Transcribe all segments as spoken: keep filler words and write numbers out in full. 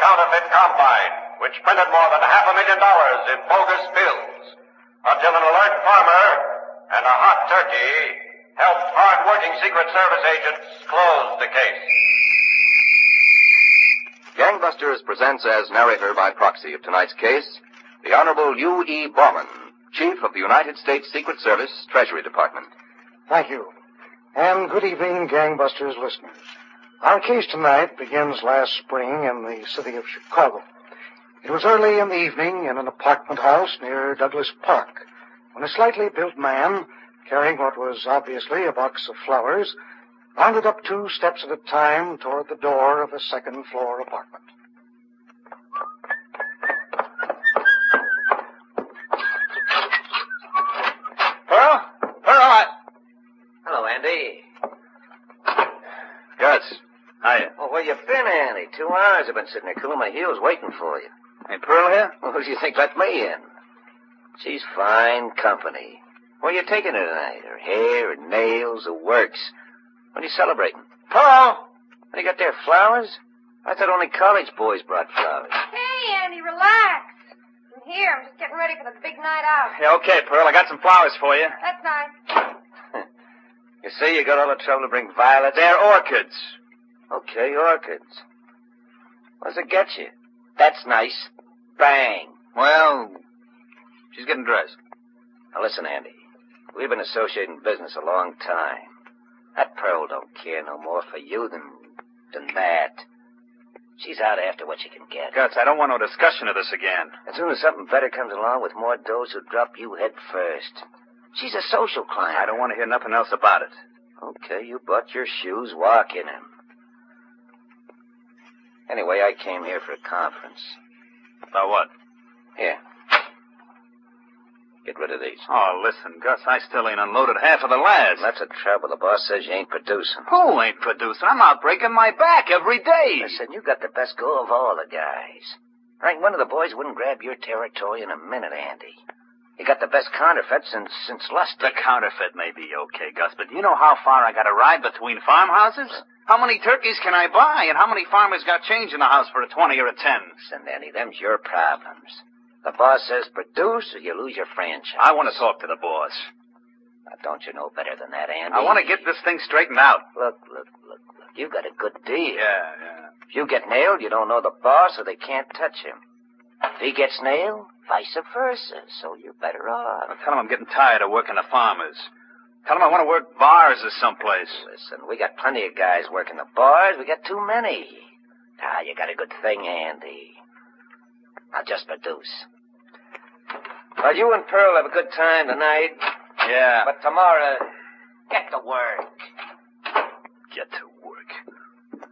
counterfeit combine, which printed more than half a million dollars in bogus bills, until an alert farmer and a hot turkey helped hard-working Secret Service agents close the case. Gangbusters presents as narrator by proxy of tonight's case, the Honorable U E Bauman, Chief of the United States Secret Service Treasury Department. Thank you. And good evening, Gangbusters listeners. Our case tonight begins last spring in the city of Chicago. It was early in the evening in an apartment house near Douglas Park when a slightly built man, carrying what was obviously a box of flowers, rounded up two steps at a time toward the door of a second-floor apartment. Pearl? Pearl, I... Hello, Andy. Gus. Hiya. Well, where you been, Andy? Two hours I've been sitting there cooling my heels waiting for you. Ain't Pearl here? Well, who do you think let me in? She's fine company. Where you taking her tonight? Her hair, her nails, the works. What are you celebrating? Pearl! What, you got there, flowers? I thought only college boys brought flowers. Hey, Andy, relax. I'm here. I'm just getting ready for the big night out. Yeah, okay, Pearl. I got some flowers for you. That's nice. You say you got all the trouble to bring violets? They're orchids. Okay, orchids. What does it get you? That's nice. Bang. Well, she's getting dressed. Now listen, Andy. We've been associating business a long time. That Pearl don't care no more for you than, than that. She's out after what she can get. Gus, I don't want no discussion of this again. As soon as something better comes along with more dough, she'll drop you head first. She's a social client. I don't want to hear nothing else about it. Okay, you bought your shoes, walk in them. Anyway, I came here for a conference. About what? Here. Get rid of these. Oh, listen, Gus, I still ain't unloaded half of the lads. That's the trouble. The boss says you ain't producing. Who ain't producing? I'm out breaking my back every day. Listen, you got the best go of all the guys. I think one of the boys wouldn't grab your territory in a minute, Andy. You got the best counterfeit since since Lustig. The counterfeit may be okay, Gus, but you know how far I got to ride between farmhouses? How many turkeys can I buy, and how many farmers got change in the house for a twenty or a ten? Listen, Andy, them's your problems. The boss says produce or you lose your franchise. I want to talk to the boss. Now, don't you know better than that, Andy? I want to get this thing straightened out. Look, look, look, look. You got a good deal. Yeah, yeah. If you get nailed, you don't know the boss, or they can't touch him. If he gets nailed, vice versa, so you're better off. Well, tell him I'm getting tired of working the farmers. Tell him I want to work bars or someplace. Listen, we got plenty of guys working the bars. We got too many. Ah, you got a good thing, Andy. Now just produce. Well, you and Pearl have a good time tonight. Yeah. But tomorrow, get to work. Get to work.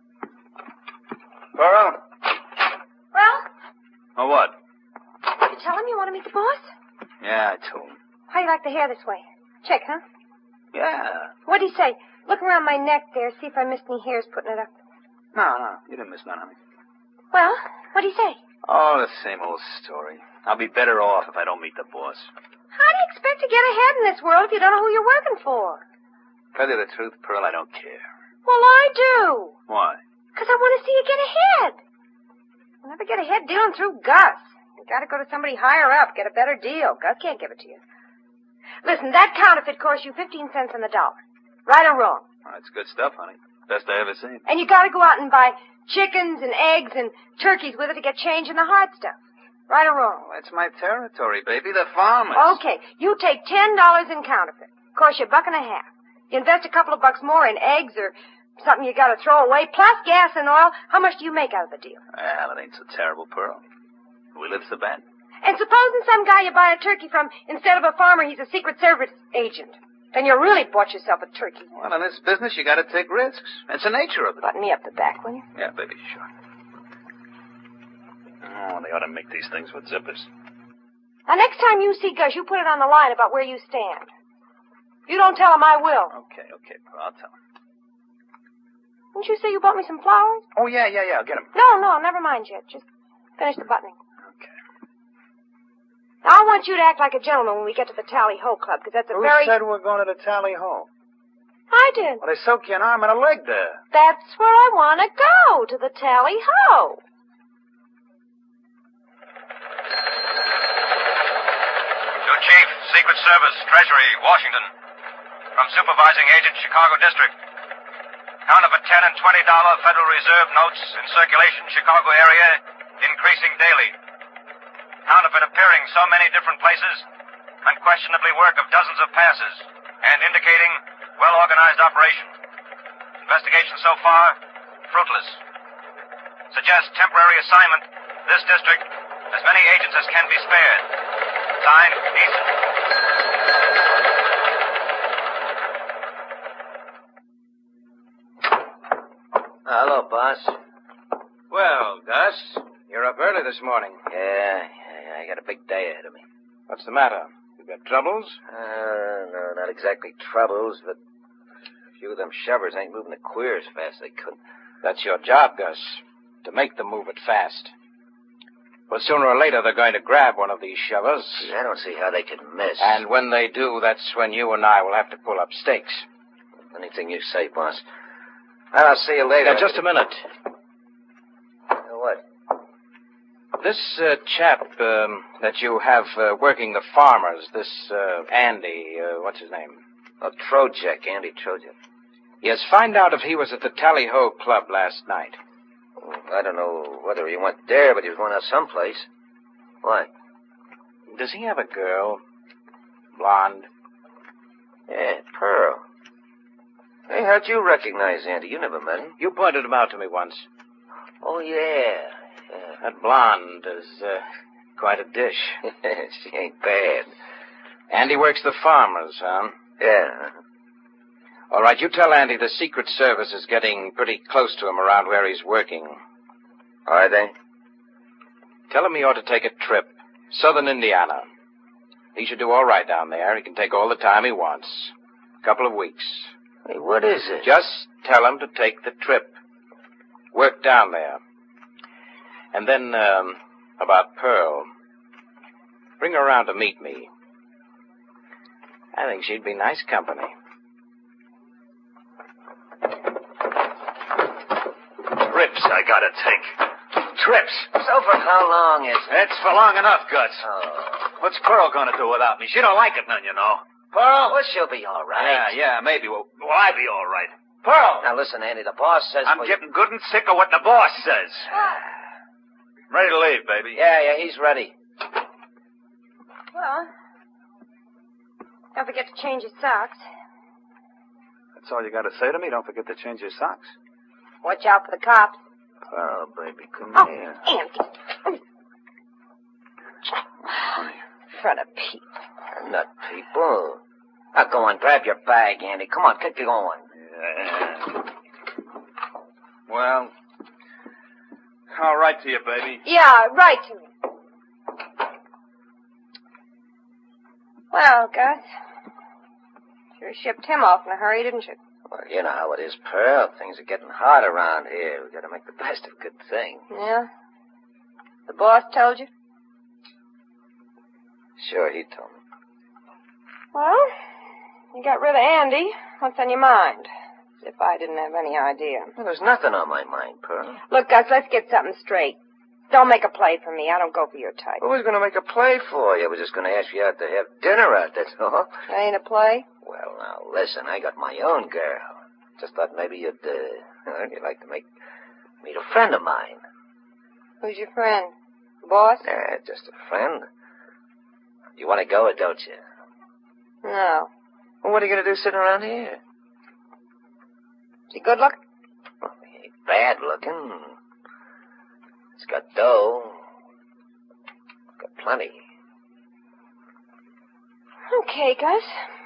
Pearl? Well, Oh, what? did you tell him you want to meet the boss? Yeah, I told him. How do you like the hair this way? Check, huh? Yeah. What'd he say? Look around my neck there, see if I missed any hairs putting it up. No, no, you didn't miss none, honey. Well, what'd he say? Oh, the same old story. I'll be better off if I don't meet the boss. How do you expect to get ahead in this world if you don't know who you're working for? Tell you the truth, Pearl, I don't care. Well, I do. Why? Because I want to see you get ahead. You'll never get ahead dealing through Gus. You got to go to somebody higher up, get a better deal. Gus can't give it to you. Listen, that counterfeit cost you fifteen cents on the dollar. Right or wrong? Oh, that's good stuff, honey. Best I ever seen. And you got to go out and buy chickens and eggs and turkeys with it to get change in the hard stuff. Right or wrong? Oh, that's my territory, baby. The farmers. Okay, you take ten dollars in counterfeit. Cost you a buck and a half. You invest a couple of bucks more in eggs or something you got to throw away, plus gas and oil. How much do you make out of the deal? Well, it ain't so terrible, Pearl. We live so bad. And supposing some guy you buy a turkey from, instead of a farmer, he's a Secret Service agent. Then you really bought yourself a turkey. Well, in this business, you got to take risks. It's the nature of it. Button me up the back, will you? Yeah, baby, sure. Oh, they ought to make these things with zippers. Now, next time you see Gus, you put it on the line about where you stand. If you don't tell him, I will. Okay, okay, Pearl, I'll tell him. Didn't you say you bought me some flowers? Oh, yeah, yeah, yeah, I'll get him. No, no, never mind yet. Just finish the buttoning. Okay. Now, I want you to act like a gentleman when we get to the Tally Ho Club, because that's a Who very... said we're going to the Tally Ho? I did. Well, they soak you an arm and a leg there. That's where I want to go, to the Tally Ho. Secret Service, Treasury, Washington. From Supervising Agent, Chicago District. Counterfeit ten and twenty dollar Federal Reserve notes in circulation, Chicago area, increasing daily. Counterfeit appearing so many different places, unquestionably work of dozens of passes, and indicating well-organized operation. Investigation so far, fruitless. Suggest temporary assignment, this district, as many agents as can be spared. Signed, Neeson. Hello, boss. Well, Gus, you're up early this morning. Yeah, yeah, I got a big day ahead of me. What's the matter? You got troubles? Uh, no, not exactly troubles, but a few of them shovers ain't moving the queer as fast as they could. That's your job, Gus, to make them move it fast. Well, sooner or later, they're going to grab one of these shovers. Gee, I don't see how they could miss. And when they do, that's when you and I will have to pull up stakes. Anything you say, boss. Well, I'll see you later. Now, just a minute. Uh, what? This uh, chap um, that you have uh, working the farmers, this uh, Andy, uh, what's his name? Oh, Trojek, Andy Trojek. Yes, find out if he was at the Tally Ho Club last night. Oh, I don't know whether he went there, but he was going out someplace. What? Does he have a girl? Blonde? Yeah, Pearl. Hey, how'd you recognize Andy? You never met him. You pointed him out to me once. Oh, yeah. yeah. That blonde is uh, quite a dish. She ain't bad. Andy works the farmers, huh? Yeah. All right, you tell Andy the Secret Service is getting pretty close to him around where he's working. Are they? Tell him he ought to take a trip. Southern Indiana. He should do all right down there. He can take all the time he wants. A couple of weeks. Hey, what is it? Just tell him to take the trip. Work down there. And then, um, about Pearl. Bring her around to meet me. I think she'd be nice company. Trips I gotta take. Trips. So for how long is it? That's for long enough, Gus. Oh. What's Pearl gonna do without me? She don't like it none, you know. Pearl? Well, she'll be all right. Yeah, yeah, maybe. Will, will I be all right? Pearl! Now, listen, Andy, the boss says... I'm for getting good and sick of what the boss says. Ready to leave, baby. Yeah, yeah, he's ready. Well, don't forget to change your socks. That's all you gotta say to me? Don't forget to change your socks. Watch out for the cops. Oh, baby, come Oh, here. Andy. In front of people. Not people. Now, go on, grab your bag, Andy. Come on, get going. Yeah. Well, I'll write to you, baby. Yeah, write to me. Well, Gus, sure shipped him off in a hurry, didn't you? Well, you know how it is, Pearl. Things are getting hard around here. We've got to make the best of a good thing. Yeah? The boss told you? Sure, he told me. Well, you got rid of Andy. What's on your mind? As if I didn't have any idea. Well, there's nothing on my mind, Pearl. Look, Gus, let's get something straight. Don't make a play for me. I don't go for your type. Who was going to make a play for you? I was just going to ask you out to have dinner out, that's all. Ain't a play? Well, now, listen, I got my own girl. Just thought maybe you'd, uh, you'd like to make, meet a friend of mine. Who's your friend? The boss? Yeah, just a friend. You want to go or don't you? No. Well, what are you going to do sitting around here? Is he good looking? Well, he ain't bad looking. He's got dough. Got plenty. Okay, Gus.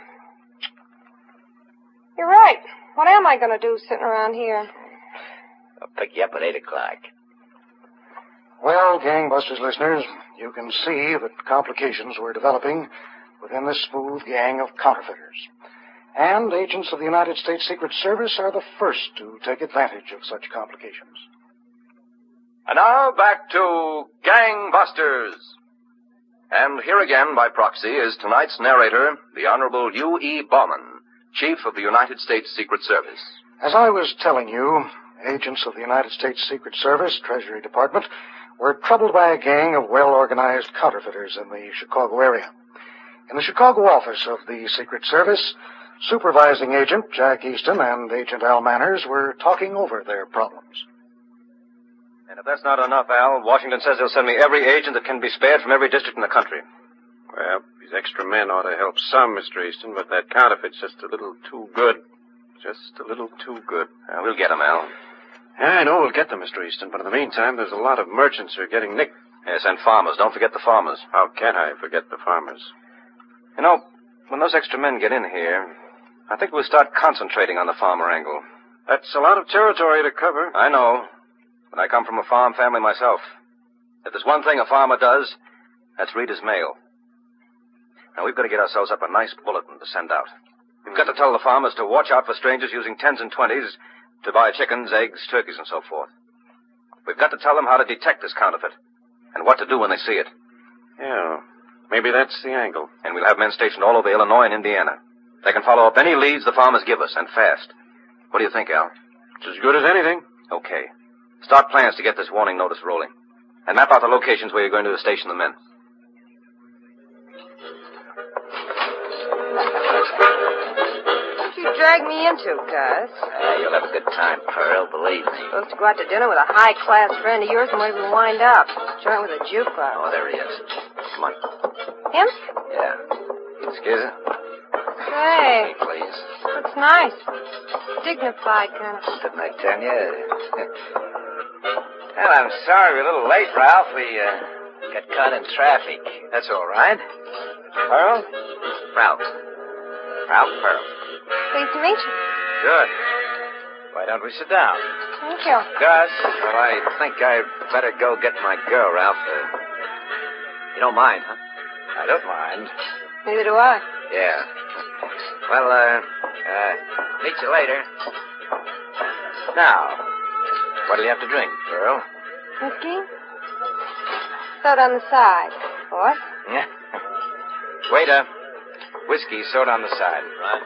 You're right. What am I going to do sitting around here? I'll pick you up at eight o'clock. Well, Gangbusters listeners, you can see that complications were developing within this smooth gang of counterfeiters. And agents of the United States Secret Service are the first to take advantage of such complications. And now back to Gangbusters. And here again by proxy is tonight's narrator, the Honorable U E Bauman, Chief of the United States Secret Service. As I was telling you, agents of the United States Secret Service, Treasury Department, were troubled by a gang of well-organized counterfeiters in the Chicago area. In the Chicago office of the Secret Service, Supervising Agent Jack Easton and Agent Al Manners were talking over their problems. And if that's not enough, Al, Washington says they'll send me every agent that can be spared from every district in the country. Well, these extra men ought to help some, Mister Easton, but that counterfeit's just a little too good. Just a little too good. Uh, we'll get them, Al. Yeah, I know we'll get them, Mister Easton, but in the meantime, there's a lot of merchants who are getting nicked. Yes, and farmers. Don't forget the farmers. How can I forget the farmers? You know, when those extra men get in here, I think we'll start concentrating on the farmer angle. That's a lot of territory to cover. I know, but I come from a farm family myself. If there's one thing a farmer does, that's read his mail. Now, we've got to get ourselves up a nice bulletin to send out. We've got to tell the farmers to watch out for strangers using tens and twenties to buy chickens, eggs, turkeys, and so forth. We've got to tell them how to detect this counterfeit and what to do when they see it. Yeah, maybe that's the angle. And we'll have men stationed all over Illinois and Indiana. They can follow up any leads the farmers give us, and fast. What do you think, Al? It's as good as anything. Okay. Start plans to get this warning notice rolling. And map out the locations where you're going to station the men. What you drag me into, Gus? Uh, you'll have a good time, Pearl, believe me. Supposed to go out to dinner with a high-class friend of yours, and where did we wind up? Joint with a jukebox. Oh, there he is. Come on. Him? Yeah. Excuse me? Hey, Please. looks nice. Dignified kind of. Didn't I tell you? Well, I'm sorry we're a little late, Ralph. We, uh, got caught in traffic. That's all right. Pearl? Ralph. Ralph, Pearl. Pleased to meet you. Good. Why don't we sit down? Thank you. Gus? Well, I think I'd better go get my girl, Ralph. Uh, you don't mind, huh? I don't mind. Neither do I. Yeah. Well, uh, uh, meet you later. Now, what'll you have to drink, Pearl? Whiskey? Soda on the side. What? Yeah. Waiter, whiskey, soda on the side. Right.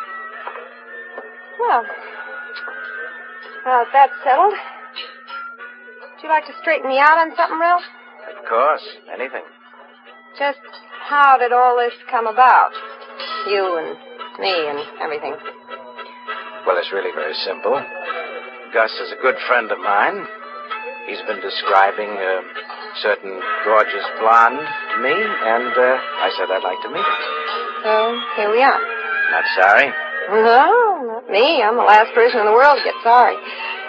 Well, well, if that's settled, would you like to straighten me out on something, Ralph? Of course. Anything. Just how did all this come about? You and me and everything. Well, it's really very simple. Gus is a good friend of mine. He's been describing a certain gorgeous blonde to me, and uh, I said I'd like to meet her. So, here we are. Not sorry? No, not me. I'm the last person in the world to get sorry.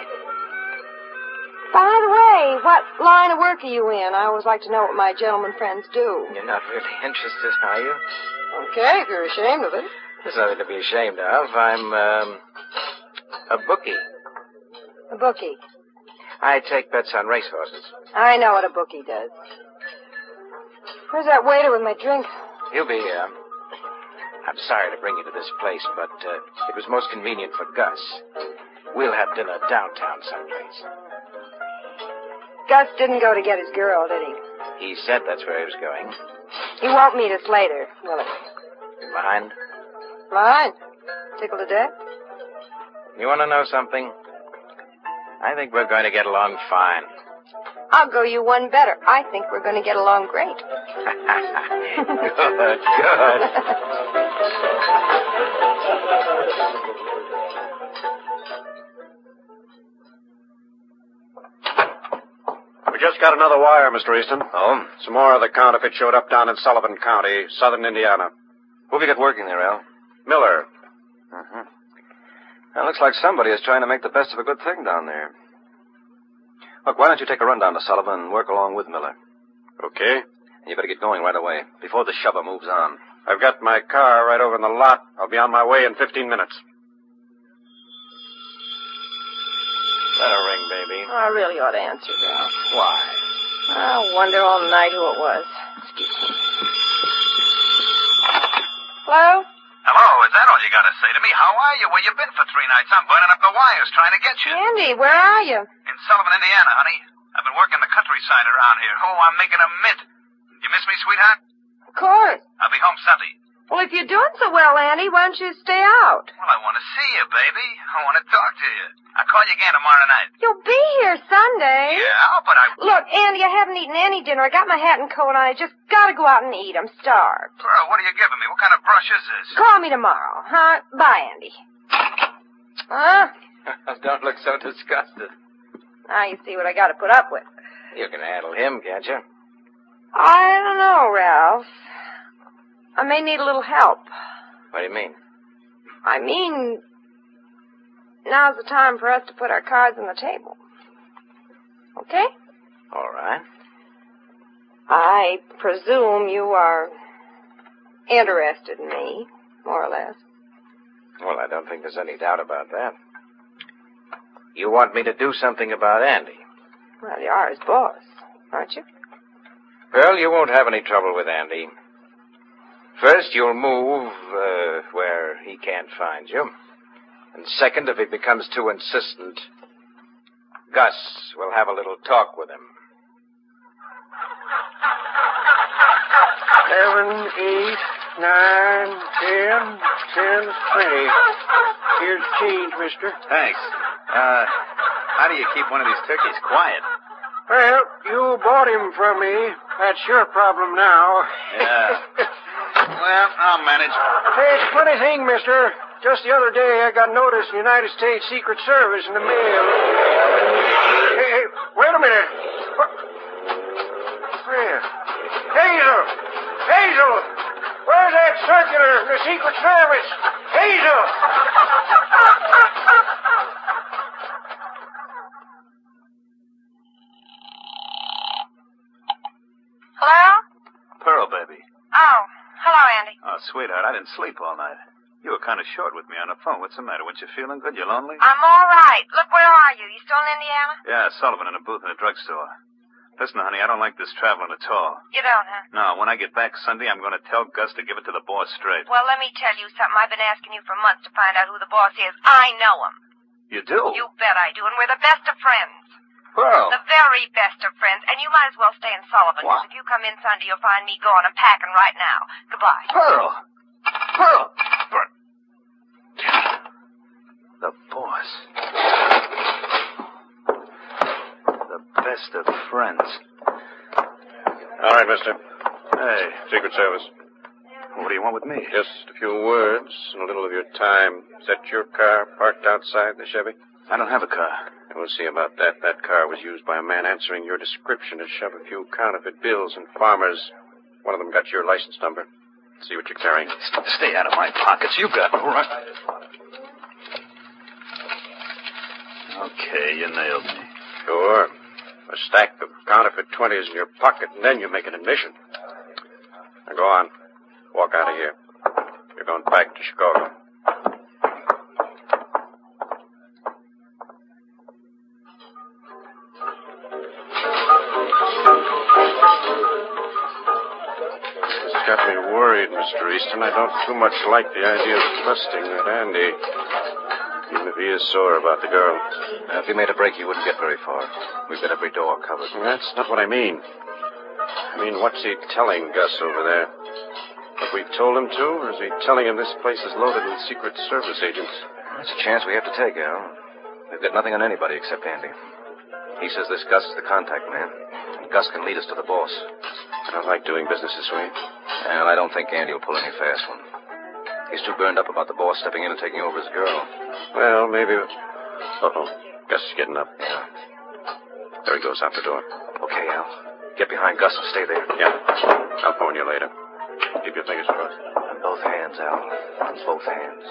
By the way, what line of work are you in? I always like to know what my gentleman friends do. You're not really interested, are you? Okay, if you're ashamed of it. There's nothing to be ashamed of. I'm, um, a bookie. A bookie. I take bets on racehorses. I know what a bookie does. Where's that waiter with my drink? He'll be here. I'm sorry to bring you to this place, but uh, it was most convenient for Gus. We'll have dinner downtown someplace. Gus didn't go to get his girl, did he? He said that's where he was going. He won't meet us later, will he? Mind? Mind? Tickled to death? You want to know something? I think we're going to get along fine. I'll go you one better. I think we're going to get along great. Good, good. We just got another wire, Mister Easton. Oh? Some more of the counterfeit showed up down in Sullivan County, southern Indiana. Who have you got working there, Al? Miller. Mm-hmm. Well, looks like somebody is trying to make the best of a good thing down there. Look, why don't you take a run down to Sullivan and work along with Miller? Okay. And you better get going right away, before the shover moves on. I've got my car right over in the lot. I'll be on my way in fifteen minutes. Let her ring, baby. Oh, I really ought to answer, Ralph. Why? I'll wonder all night who it was. Excuse me. Hello? Hello, is that all you got to say to me? How are you? Where you been for three nights? I'm burning up the wires trying to get you. Andy, where are you? In Sullivan, Indiana, honey. I've been working the countryside around here. Oh, I'm making a mint. You miss me, sweetheart? Of course. I'll be home Sunday. Well, if you're doing so well, Andy, why don't you stay out? Well, I want to see you, baby. I want to talk to you. I'll call you again tomorrow night. You'll be here Sunday. Yeah, but I... Look, Andy, I haven't eaten any dinner. I got my hat and coat on. I just gotta go out and eat. I'm starved. Pearl, what are you giving me? What kind of brush is this? Call me tomorrow, huh? Bye, Andy. Huh? Don't look so disgusted. Now you see what I gotta put up with. You can handle him, can't you? I don't know, Ralph. I may need a little help. What do you mean? I mean, now's the time for us to put our cards on the table. Okay? All right. I presume you are interested in me, more or less. Well, I don't think there's any doubt about that. You want me to do something about Andy? Well, you are his boss, aren't you? Well, you won't have any trouble with Andy. First, you'll move uh, where he can't find you. And second, if he becomes too insistent, Gus will have a little talk with him. Seven, eight, nine, ten, ten, twenty. Here's change, mister. Thanks. Uh, how do you keep one of these turkeys quiet? Well, you bought him from me. That's your problem now. Yeah. Well, I'll manage. Hey, it's a funny thing, mister. Just the other day, I got notice from the United States Secret Service in the mail. Hey, hey, wait a minute. What? Where? Hazel! Hazel! Where's that circular from the Secret Service? Hazel! Hello? Pearl, baby. Oh, hello, Andy. Oh, sweetheart, I didn't sleep all night. You were kind of short with me on the phone. What's the matter? Weren't you feeling good? You lonely? I'm all right. Look, where are you? You still in Indiana? Yeah, Sullivan in a booth in a drugstore. Listen, honey, I don't like this traveling at all. You don't, huh? No, when I get back Sunday, I'm going to tell Gus to give it to the boss straight. Well, let me tell you something. I've been asking you for months to find out who the boss is. I know him. You do? You bet I do, and we're the best of friends. Pearl. The very best of friends. And you might as well stay in Sullivan, because if you come in Sunday, you'll find me going and packing right now. Goodbye. Pearl. Pearl. Pearl. The boss. The best of friends. All right, mister. Hey. Secret Service. What do you want with me? Just a few words and a little of your time. Is that your car parked outside the Chevy? I don't have a car. We'll see about that. That car was used by a man answering your description to shove a few counterfeit bills in farmers. One of them got your license number. See what you're carrying. Stay out of my pockets. You got no right. Okay, you nailed me. Sure. A stack of counterfeit twenties in your pocket, and then you make an admission. Now go on. Walk out of here. You're going back to Chicago. It's got me worried, Mister Easton. I don't too much like the idea of trusting that Andy, even if he is sore about the girl. Now, if he made a break, he wouldn't get very far. We've got every door covered. That's not what I mean. I mean, what's he telling Gus over there? What we told him to, or is he telling him this place is loaded with Secret Service agents? That's a chance we have to take, Al. We've got nothing on anybody except Andy. He says this Gus is the contact man. And Gus can lead us to the boss. I don't like doing business this way. And I don't think Andy will pull any fast one. He's too burned up about the boss stepping in and taking over his girl. Well, maybe... Uh-oh. Gus is getting up. Yeah. There he goes out the door. Okay, Al. Get behind Gus and stay there. Yeah. I'll phone you later. Keep your fingers crossed. On both hands, Al. On both hands.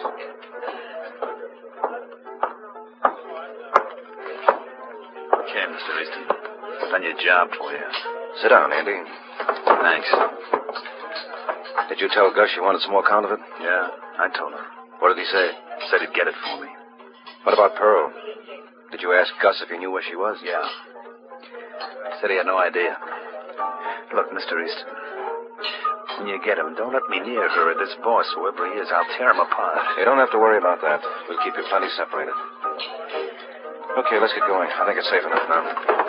Okay, Mister Easton. Done your job for you. Sit down, Andy. Thanks. Did you tell Gus you wanted some more counterfeit? Yeah, I told him. What did he say? Said he'd get it for me. What about Pearl? Did you ask Gus if he knew where she was? Yeah. Said he had no idea. Look, Mister Easton, when you get him, don't let me near her or this boss, whoever he is. I'll tear him apart. You don't have to worry about that. We'll keep you plenty separated. Okay, let's get going. I think it's safe enough now.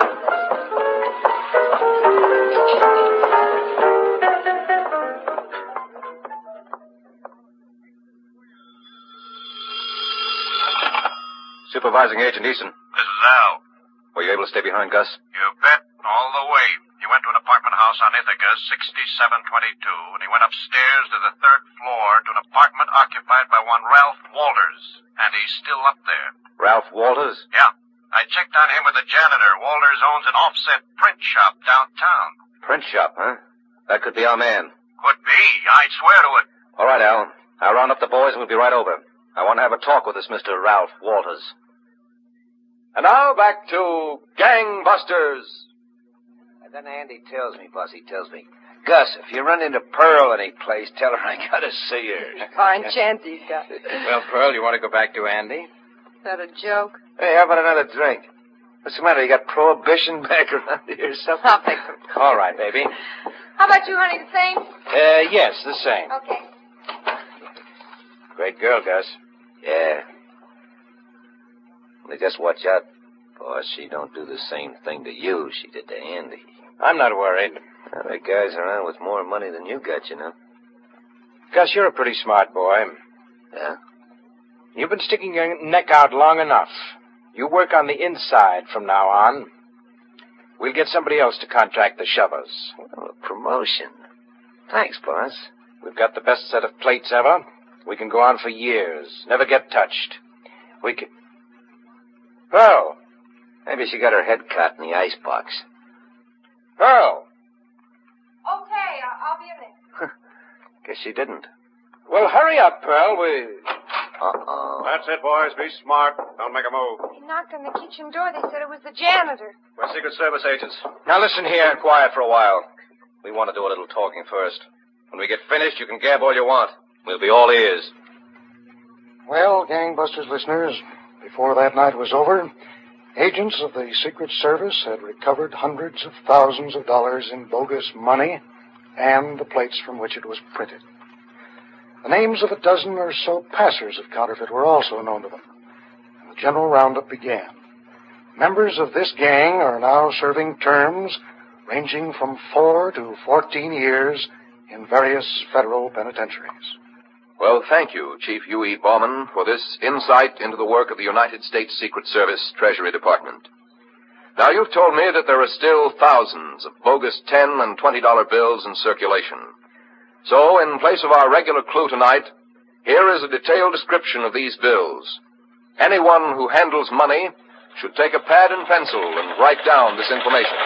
Supervising Agent Easton. This is Al. Were you able to stay behind Gus? You bet. All the way. He went to an apartment house on Ithaca, sixty-seven twenty-two, and he went upstairs to the third floor to an apartment occupied by one Ralph Walters. And he's still up there. Ralph Walters? Yeah. I checked on him with the janitor. Walters owns an offset print shop downtown. Print shop, huh? That could be our man. Could be. I'd swear to it. All right, Al. I'll round up the boys and we'll be right over. I want to have a talk with this Mister Ralph Walters. And now back to Gangbusters. And then Andy tells me, boss, he tells me, Gus, if you run into Pearl any place, tell her I gotta see her. Fine chance he's got. Well, Pearl, you want to go back to Andy? Is that a joke? Hey, how about another drink? What's the matter? You got prohibition back around here or something? I'll fix him. All right, baby. How about you, honey, the same? Uh, yes, the same. Okay. Great girl, Gus. Yeah. Only just watch out, boss. She don't do the same thing to you she did to Andy. I'm not worried. Well, there are guys around with more money than you got, you know. Gus, you're a pretty smart boy. Yeah? You've been sticking your neck out long enough. You work on the inside from now on. We'll get somebody else to contract the shovers. Well, a promotion. Thanks, boss. We've got the best set of plates ever. We can go on for years. Never get touched. We can... Pearl. Maybe she got her head cut in the icebox. Pearl. Okay, I'll be in there. Guess she didn't. Well, hurry up, Pearl. We... Uh-oh. That's it, boys. Be smart. Don't make a move. He knocked on the kitchen door. They said it was the janitor. We're Secret Service agents. Now listen here. Be quiet for a while. We want to do a little talking first. When we get finished, you can gab all you want. We'll be all ears. Well, Gangbusters listeners, before that night was over, agents of the Secret Service had recovered hundreds of thousands of dollars in bogus money and the plates from which it was printed. The names of a dozen or so passers of counterfeit were also known to them, and the general roundup began. Members of this gang are now serving terms ranging from four to fourteen years in various federal penitentiaries. Well, thank you, Chief U E Bauman, for this insight into the work of the United States Secret Service Treasury Department. Now, you've told me that there are still thousands of bogus ten and twenty dollar bills in circulation. So, in place of our regular clue tonight, here is a detailed description of these bills. Anyone who handles money should take a pad and pencil and write down this information.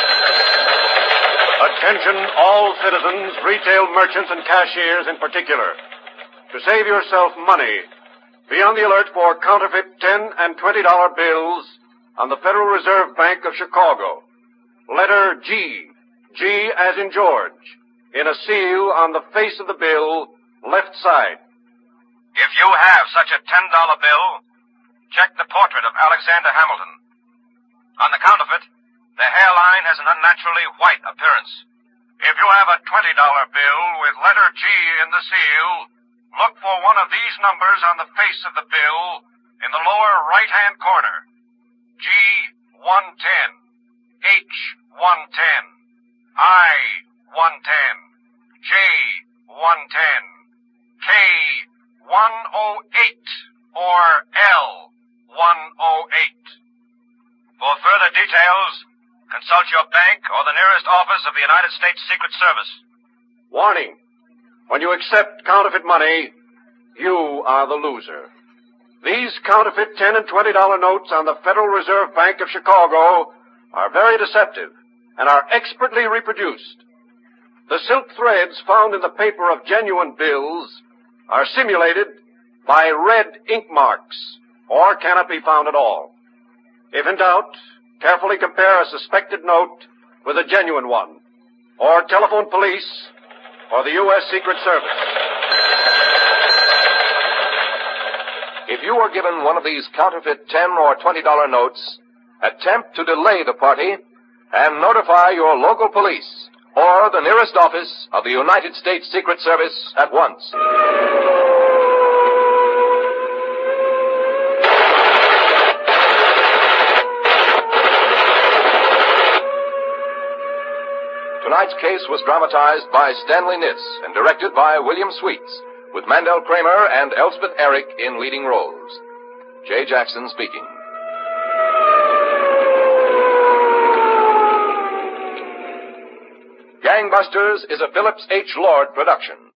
Attention, all citizens, retail merchants, and cashiers in particular. To save yourself money, be on the alert for counterfeit ten and twenty dollar bills on the Federal Reserve Bank of Chicago. Letter G, G as in George, in a seal on the face of the bill, left side. If you have such a ten dollar bill, check the portrait of Alexander Hamilton. On the counterfeit, the hairline has an unnaturally white appearance. If you have a twenty dollar bill with letter G in the seal, look for one of these numbers on the face of the bill in the lower right-hand corner. G one ten, H one ten, I one ten, J one ten, K one oh eight, or L one oh eight. For further details, consult your bank or the nearest office of the United States Secret Service. Warning. When you accept counterfeit money, you are the loser. These counterfeit ten and twenty dollar notes on the Federal Reserve Bank of Chicago are very deceptive and are expertly reproduced. The silk threads found in the paper of genuine bills are simulated by red ink marks, or cannot be found at all. If in doubt, carefully compare a suspected note with a genuine one, or telephone police or the U S Secret Service. If you are given one of these counterfeit ten or twenty dollar notes, attempt to delay the party and notify your local police or the nearest office of the United States Secret Service at once. Tonight's case was dramatized by Stanley Nitz and directed by William Sweets, with Mandel Kramer and Elspeth Eric in leading roles. Jay Jackson speaking. Gangbusters is a Phillips H. Lord production.